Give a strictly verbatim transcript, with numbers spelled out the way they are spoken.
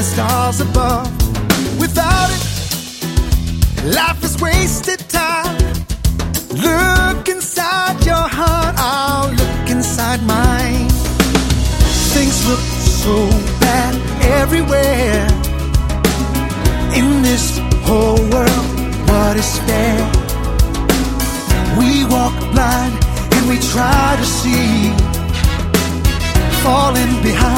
stars above. Without it, life is wasted time. Look inside your heart, I'll look inside mine. Things look so bad everywhere. In this whole world, what is fair? We walk blind and we try to see, falling behind